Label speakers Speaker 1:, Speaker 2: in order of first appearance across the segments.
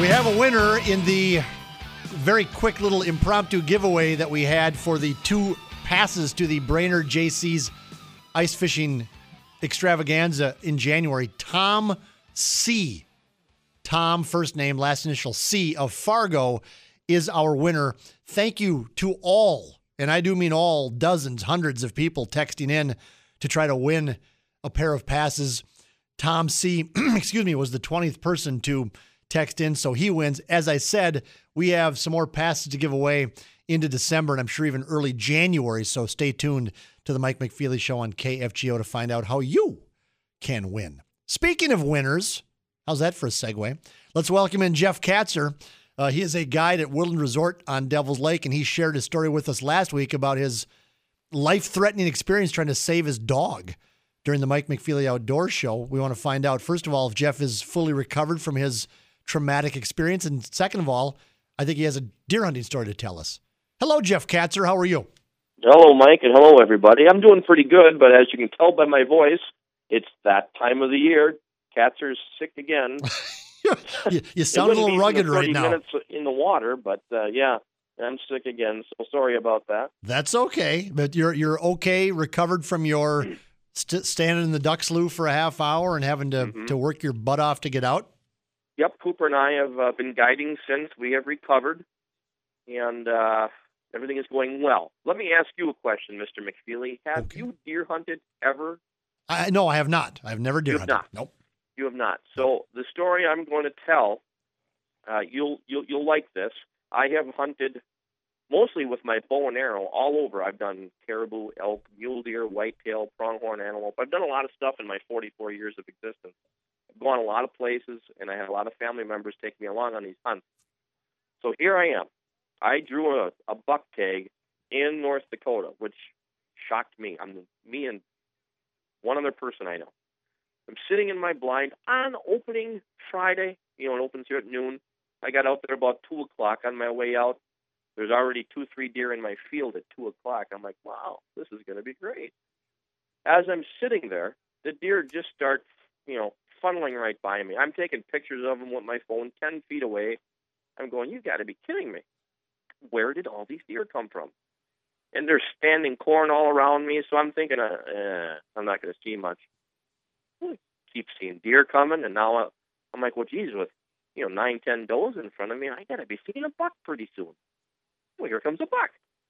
Speaker 1: We have a winner in the very quick little impromptu giveaway that we had for the 2 passes to the Brainerd JC's ice fishing extravaganza in January. Tom C. Tom, first name, last initial C of Fargo, is our winner. Thank you to all, and I do mean all, dozens, hundreds of people texting in to try to win a pair of passes. Tom C., was the 20th person to text in, so he wins. As I said, we have some more passes to give away into December, and I'm sure even early January, so stay tuned to the Mike McFeely Show on KFGO to find out how you can win. Speaking of winners, how's that for a segue? Let's welcome in Jeff Katzer. He is a guide at Woodland Resort on Devil's Lake, and he shared his story with us last week about his life-threatening experience trying to save his dog during the Mike McFeely Outdoor Show. We want to find out, first of all, if Jeff is fully recovered from his traumatic experience, and second of all, I think he has a deer hunting story to tell us. Hello, Jeff Katzer. How are you?
Speaker 2: Hello, Mike, and hello, everybody. I'm doing pretty good, but as you can tell by my voice, it's that time of the year. Katzer's sick again.
Speaker 1: you sound a little rugged right now.
Speaker 2: 30 minutes in the water, but yeah, I'm sick again, so sorry about that.
Speaker 1: That's okay, but you're okay, recovered from your standing in the duck slough for a half hour and having to work your butt off to get out?
Speaker 2: Yep, Cooper and I have been guiding since we have recovered, and everything is going well. Let me ask you a question, Mr. McFeely. Have you deer hunted ever?
Speaker 1: No, I have not. I've never deer hunted.
Speaker 2: Not.
Speaker 1: Nope.
Speaker 2: You have not. So the story I'm going to tell, you'll like this. I have hunted mostly with my bow and arrow all over. I've done caribou, elk, mule deer, whitetail, pronghorn antelope. I've done a lot of stuff in my 44 years of existence. I've gone a lot of places, and I had a lot of family members take me along on these hunts. So here I am. I drew a buck tag in North Dakota, which shocked me. Me and one other person I know. I'm sitting in my blind on opening Friday. It opens here at noon. I got out there about 2 o'clock. On my way out, there's already 2-3 deer in my field at 2 o'clock. I'm like, wow, this is going to be great. As I'm sitting there, the deer just start, funneling right by me. I'm taking pictures of them with my phone 10 feet away. I'm going, you got to be kidding me. Where did all these deer come from? And they're standing corn all around me, so I'm thinking, I'm not going to see much. I keep seeing deer coming, and now I'm like, well, geez, with 9-10 does in front of me, I got to be seeing a buck pretty soon. Well, here comes a buck.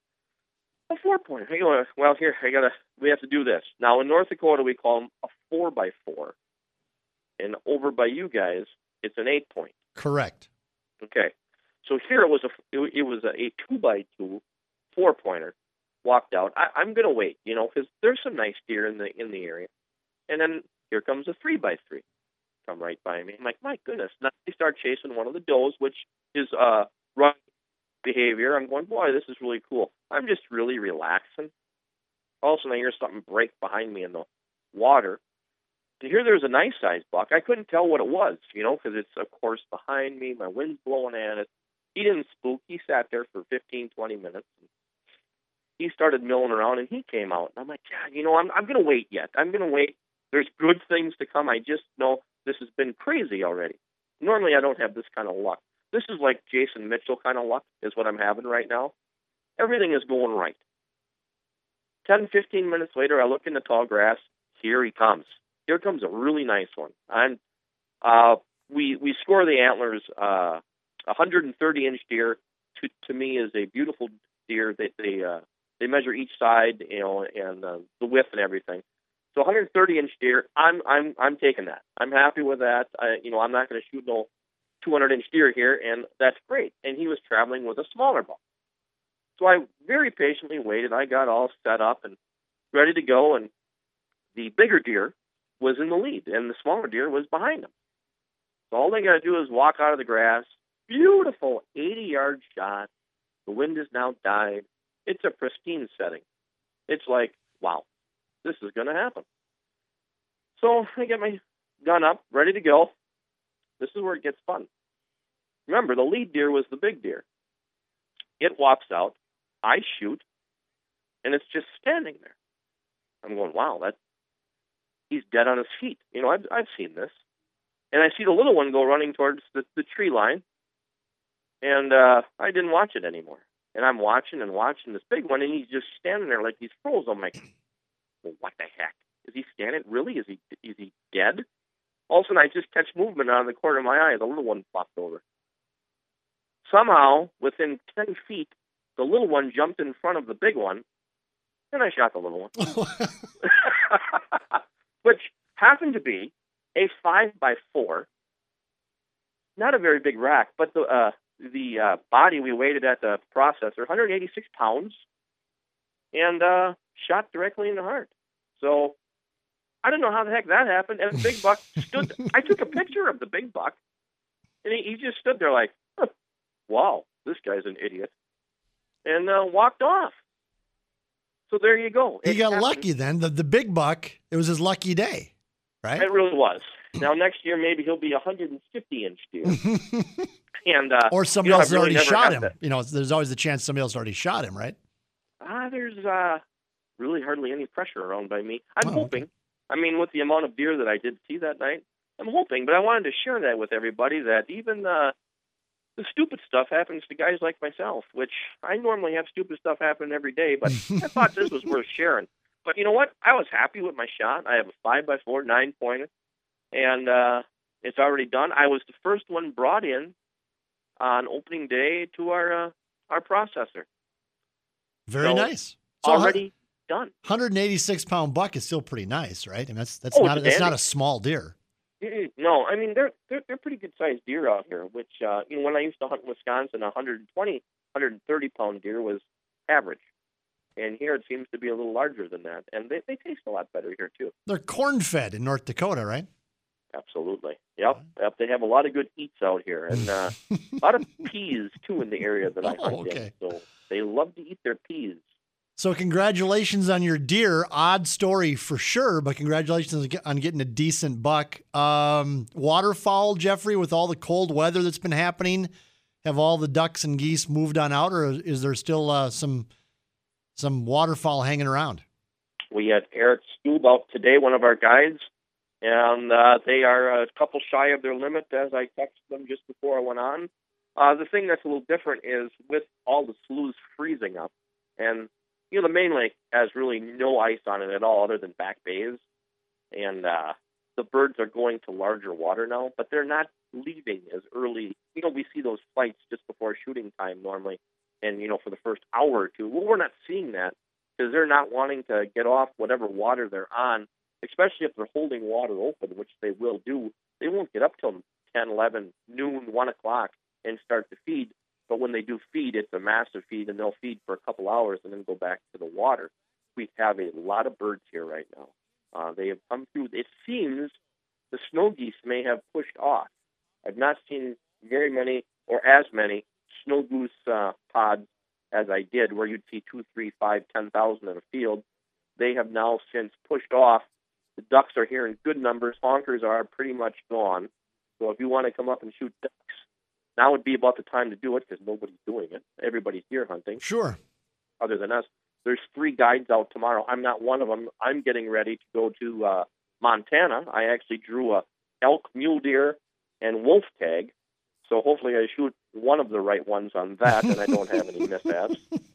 Speaker 2: A 4-pointer. I go, well, we have to do this. Now, in North Dakota, we call them a 4x4. And over by you guys, it's an 8-point.
Speaker 1: Correct.
Speaker 2: Okay. So here it was a 2x2 4-pointer. Walked out. I'm going to wait, because there's some nice deer in the area. And then here comes a 3x3. Come right by me. I'm like, my goodness. Now they start chasing one of the does, which is run behavior. I'm going, boy, this is really cool. I'm just really relaxing. All of a sudden, I hear something break behind me in the water. And here there's a nice-sized buck. I couldn't tell what it was, because it's, of course, behind me. My wind's blowing at it. He didn't spook. He sat there for 15, 20 minutes. He started milling around, and he came out. And I'm like, God, I'm going to wait yet. I'm going to wait. There's good things to come. I just know this has been crazy already. Normally, I don't have this kind of luck. This is like Jason Mitchell kind of luck is what I'm having right now. Everything is going right. 10, 15 minutes later, I look in the tall grass. Here he comes. Here comes a really nice one. And we score the antlers. 130-inch deer to me is a beautiful deer. They measure each side, and the width and everything. So 130-inch deer, I'm taking that. I'm happy with that. I'm not going to shoot no 200-inch deer here, and that's great. And he was traveling with a smaller buck. So I very patiently waited. I got all set up and ready to go, and the bigger deer was in the lead, and the smaller deer was behind him. So all they got to do is walk out of the grass. Beautiful 80-yard shot. The wind has now died. It's a pristine setting. It's like, wow, this is going to happen. So I get my gun up, ready to go. This is where it gets fun. Remember, the lead deer was the big deer. It walks out. I shoot, and it's just standing there. I'm going, wow, he's dead on his feet. I've seen this. And I see the little one go running towards the tree line. And I didn't watch it anymore. And I'm watching and watching this big one, and he's just standing there like he's frozen. I'm like, well, what the heck? Is he standing? Really? Is he dead? All of a sudden, I just catch movement out of the corner of my eye. The little one flopped over. Somehow, within 10 feet, the little one jumped in front of the big one, and I shot the little one. Which happened to be a 5x4. Not a very big rack, but the body we weighed it at the processor, 186 pounds, and shot directly in the heart. So I don't know how the heck that happened. And the big buck stood. I took a picture of the big buck, and he just stood there like, wow, this guy's an idiot, and walked off. So there you go.
Speaker 1: He got lucky then. The big buck, it was his lucky day, right?
Speaker 2: It really was. Now, next year, maybe he'll be 150-inch deer. And
Speaker 1: or somebody else has already shot him. There's always the chance somebody else already shot him, right?
Speaker 2: There's really hardly any pressure around by me. I'm hoping. Okay. I mean, with the amount of deer that I did see that night, I'm hoping. But I wanted to share that with everybody, that even the stupid stuff happens to guys like myself, which I normally have stupid stuff happen every day, but I thought this was worth sharing. But you know what? I was happy with my shot. I have a 5x4 9-pointer, and it's already done. I was the first one brought in on opening day to our processor.
Speaker 1: Very nice.
Speaker 2: So already done.
Speaker 1: 186-pound buck is still pretty nice, right? And that's not a small deer.
Speaker 2: No, I mean they're pretty good sized deer out here. Which when I used to hunt in Wisconsin, 130-pound deer was average, and here it seems to be a little larger than that. And they taste a lot better here too.
Speaker 1: They're corn fed in North Dakota, right?
Speaker 2: Absolutely. Yep. They have a lot of good eats out here, and a lot of peas too in the area that I hunt in. So they love to eat their peas.
Speaker 1: So congratulations on your deer. Odd story for sure, but congratulations on getting a decent buck. Waterfowl, Jeffrey, with all the cold weather that's been happening, have all the ducks and geese moved on out, or is there still some waterfowl hanging around? We
Speaker 2: had Eric Stube out today, one of our guides, and they are a couple shy of their limit as I texted them just before I went on. The thing that's a little different is with all the sloughs freezing up, and the main lake has really no ice on it at all other than back bays. And the birds are going to larger water now, but they're not leaving as early. We see those flights just before shooting time normally, and, for the first hour or two. Well, we're not seeing that because they're not wanting to get off whatever water they're on, especially if they're holding water open, which they will do. They won't get up till 10, 11, noon, 1 o'clock and start to feed. But when they do feed, it's a massive feed, and they'll feed for a couple hours and then go back to the water. We have a lot of birds here right now. They have come through. It seems the snow geese may have pushed off. I've not seen very many or as many snow goose pods as I did, where you'd see 2, 3, 5, 10,000 in a field. They have now since pushed off. The ducks are here in good numbers. Honkers are pretty much gone. So if you want to come up and shoot ducks, now would be about the time to do it because nobody's doing it. Everybody's deer hunting.
Speaker 1: Sure.
Speaker 2: Other than us. There's 3 guides out tomorrow. I'm not one of them. I'm getting ready to go to Montana. I actually drew a elk, mule deer, and wolf tag. So hopefully I shoot one of the right ones on that and I don't have any mishaps.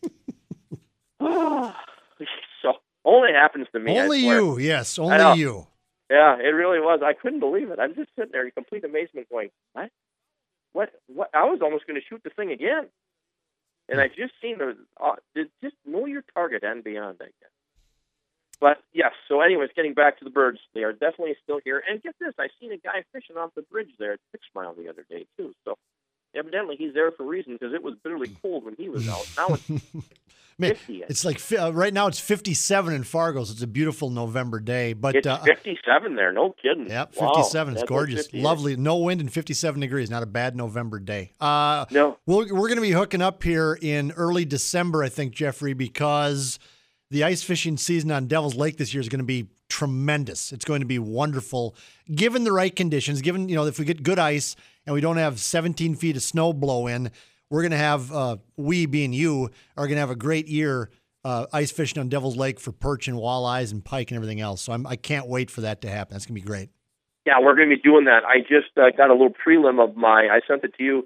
Speaker 2: So only happens to me.
Speaker 1: Only you. Yes, only you.
Speaker 2: Yeah, it really was. I couldn't believe it. I'm just sitting there in complete amazement going, What? I was almost going to shoot the thing again. And I just seen just know your target and beyond, I guess. But, yes, so anyways, getting back to the birds, they are definitely still here. And get this, I seen a guy fishing off the bridge there at 6 Mile the other day, too. So evidently he's there for a reason because it was bitterly cold when he was out. Now it's 50.
Speaker 1: It's like right now it's 57 in Fargo, so it's a beautiful November day. But
Speaker 2: it's 57 there, no kidding.
Speaker 1: Yep, 57. Wow, it's gorgeous, lovely, no wind, and 57 degrees. Not a bad November day.
Speaker 2: No,
Speaker 1: we're going to be hooking up here in early December, I think, Jeffrey, because the ice fishing season on Devil's Lake this year is going to be tremendous. It's going to be wonderful, given the right conditions. Given if we get good ice and we don't have 17 feet of snow blow in. We're going to have, we being you, are going to have a great year ice fishing on Devil's Lake for perch and walleyes and pike and everything else. So I can't wait for that to happen. That's going to be great.
Speaker 2: Yeah, we're going to be doing that. I just got a little prelim of I sent it to you,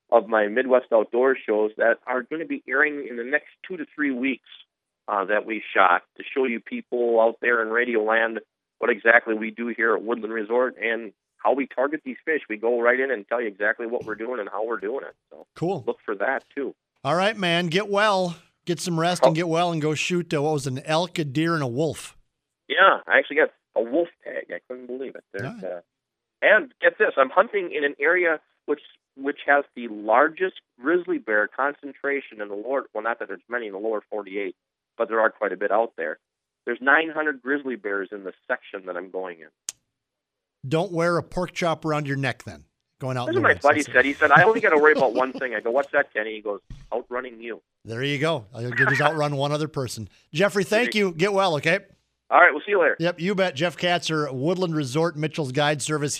Speaker 2: of my Midwest Outdoors shows that are going to be airing in the next 2 to 3 weeks that we shot to show you people out there in Radio Land what exactly we do here at Woodland Resort and how we target these fish. We go right in and tell you exactly what we're doing and how we're doing it. So
Speaker 1: cool.
Speaker 2: Look for that, too.
Speaker 1: All right, man. Get well. Get some rest and get well and go shoot, what was it, an elk, a deer, and a wolf.
Speaker 2: Yeah, I actually got a wolf tag. I couldn't believe it. And get this, I'm hunting in an area which has the largest grizzly bear concentration in the lower, well, not that there's many in the lower 48, but there are quite a bit out there. There's 900 grizzly bears in the section that I'm going in.
Speaker 1: Don't wear a pork chop around your neck then, going out.
Speaker 2: That's what my buddy said. He said, I only got to worry about one thing. I go, what's that, Kenny? He goes, outrunning you.
Speaker 1: There you go. I'll just outrun one other person. Jeffrey, thank you. Get well, okay?
Speaker 2: All right, we'll see you later.
Speaker 1: Yep, you bet. Jeff Katzer, Woodland Resort, Mitchell's Guide Service.